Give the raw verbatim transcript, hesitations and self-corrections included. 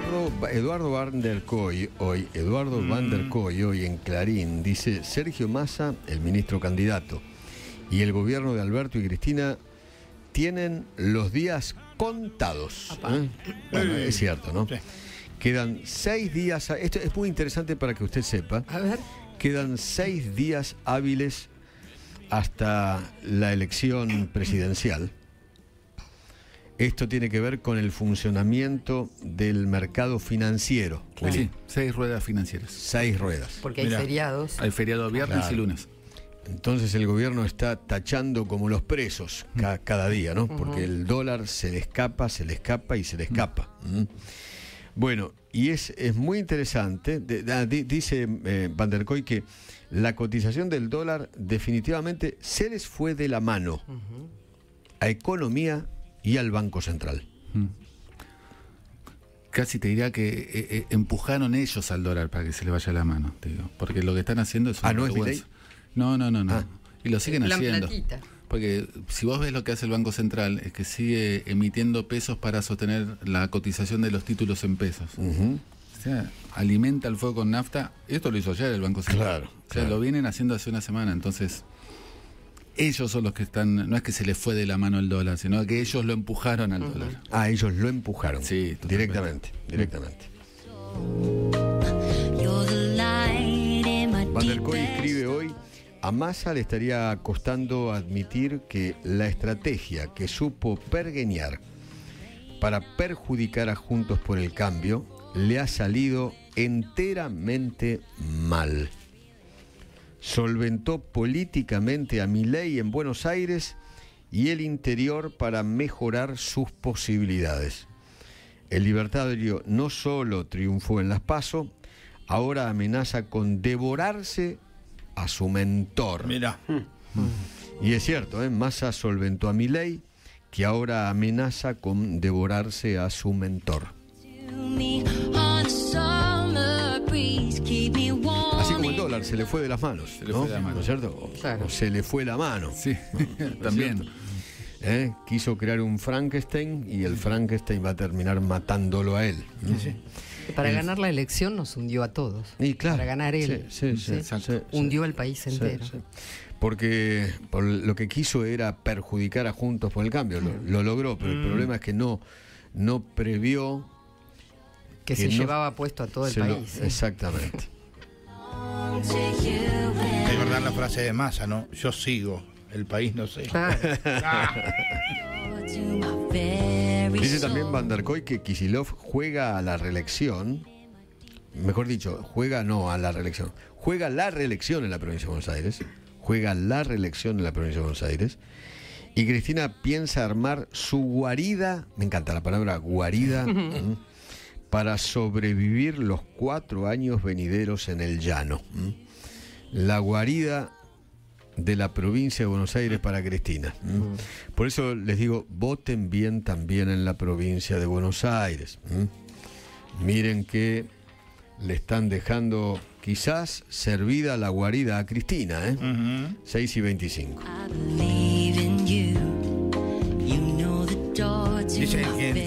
Eduardo, Eduardo Van der Kooi hoy, Eduardo mm. Van der Kooi hoy en Clarín dice: Sergio Massa, el ministro candidato, y el gobierno de Alberto y Cristina tienen los días contados. ¿eh? Bueno, es cierto, ¿no? Sí. Quedan seis días, esto es muy interesante para que usted sepa. A ver. Quedan seis días hábiles hasta la elección presidencial. Esto tiene que ver con el funcionamiento del mercado financiero. Sí, seis ruedas financieras. Seis ruedas. Porque hay Mirá, feriados. Hay feriado viernes claro. y lunes. Entonces el gobierno está tachando como los presos ca cada día, ¿no? Porque uh-huh. el dólar se le escapa, se le escapa y se le escapa. Uh-huh. Bueno, y es, es muy interesante, de, de, dice eh, Van der Kooi que la cotización del dólar definitivamente se les fue de la mano uh-huh. a economía y al Banco Central. Hmm. Casi te diría que eh, eh, empujaron ellos al dólar para que se le vaya la mano, te digo. Porque lo que están haciendo es una ah, ¿no vergüenza. es No, no, no, no. Ah. Y lo siguen la haciendo. Platita. Porque si vos ves lo que hace el Banco Central, es que sigue emitiendo pesos para sostener la cotización de los títulos en pesos. Uh-huh. O sea, alimenta el fuego con nafta. Esto lo hizo ayer el Banco Central. Claro, o sea, claro. lo vienen haciendo hace una semana. Entonces, ellos son los que están... No es que se les fue de la mano el dólar, sino que ellos lo empujaron al uh-huh. dólar. Ah, ellos lo empujaron. Sí, directamente, directamente. Van der Kooi escribe hoy: a Massa le estaría costando admitir que la estrategia que supo pergeñar para perjudicar a Juntos por el Cambio le ha salido enteramente mal. Solventó políticamente a Milei en Buenos Aires y el interior para mejorar sus posibilidades. El libertario no solo triunfó en las PASO, ahora amenaza con devorarse a su mentor. Mira. Y es cierto, ¿eh? Massa solventó a Milei, que ahora amenaza con devorarse a su mentor. Así como el dólar se le fue de las manos, se le ¿no? fue de la mano. ¿No es cierto? Claro. O se le fue la mano. Sí, ¿No? también. ¿Eh? Quiso crear un Frankenstein y el Frankenstein va a terminar matándolo a él. ¿no? Sí, sí. Para el... ganar la elección nos hundió a todos. Y claro, para ganar él. Sí, sí, sí, ¿sí? sí, hundió sí, al país sí, entero. Sí. Porque por lo que quiso era perjudicar a Juntos por el Cambio. Lo, lo logró, pero mm. el problema es que no, no previó que, que se no, llevaba puesto a todo el país. Lo, ¿eh? Exactamente. Es verdad la frase de Massa, ¿no? Yo sigo, el país no sé. Claro. Dice también Van der Kooi que Kicillof juega a la reelección, mejor dicho, juega no a la reelección, juega la reelección en la provincia de Buenos Aires, juega la reelección en la provincia de Buenos Aires, y Cristina piensa armar su guarida, me encanta la palabra guarida, ¿m? para sobrevivir los cuatro años venideros en el llano. ¿m? La guarida de la provincia de Buenos Aires para Cristina. ¿m? Por eso les digo, voten bien también en la provincia de Buenos Aires. ¿m? Miren que le están dejando quizás servida la guarida a Cristina, ¿eh? Uh-huh. seis y veinticinco. Dice que